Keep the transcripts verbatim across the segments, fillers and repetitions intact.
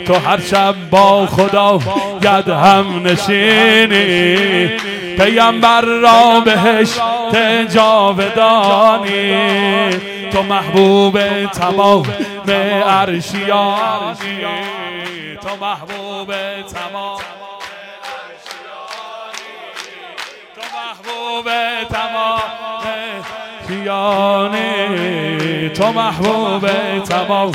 تو هر شب با خدا ید هم نشینی، پیامبر را بهشت جاودانی، تو محبوب تمام عرشیانی، تو محبوب تمام تو محبوب تمام عرشیانی، تو محبوب تمام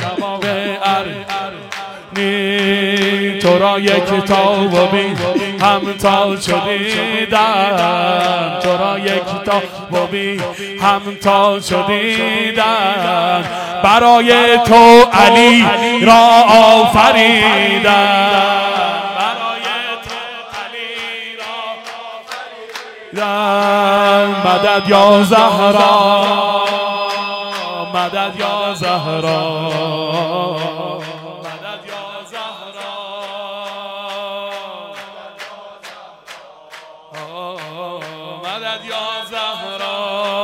عرشیانی، تو را یک تا و بی همتا شدیدن، تو را یک تا و بی همتا شدیدن، برای تو علی را آفریدن، برای تو علی را آفریدن، مدد یا زهرا، مدد یا زهرا، مدد یا زهرا، مدد یا زهرا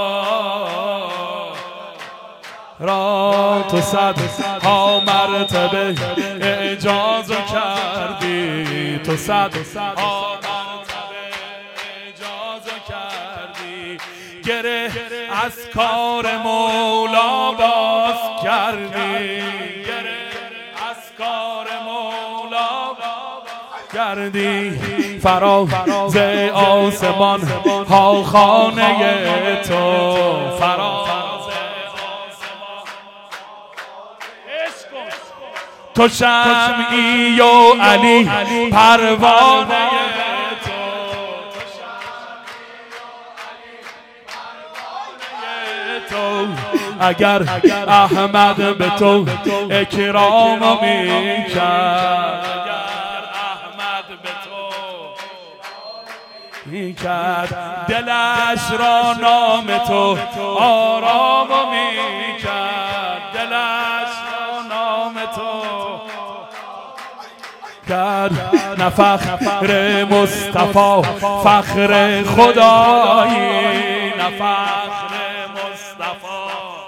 را تو صد ها مرتبه اجازه کردی، تو صد ها مرتبه اجازه کردی، گره از کار مولا باز کردی، گره از کار مولا باز کردی، فراز آسمان ها خانه تو، فراز تو شمعی و علی پروانه تو، تو اگر احمد به تو اکرام میکرد، اگر احمد به تو میکرد، دلش را نام تو آرام میکرد، دلش را نام تو کرد، نه فخر مصطفی فخر خدایی، نه فخر مصطفی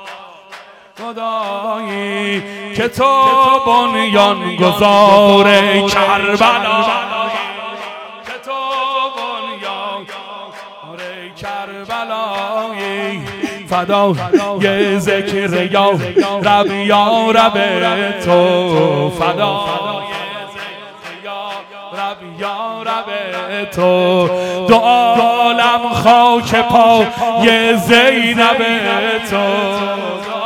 خدایی، که تو بنیان گذار کربلا، که تو بنیان گذار کربلایی، فدای ذکر یا رب یا رب تو، فدای رب یا رب تو، دو عالم خاک پای زینب تو،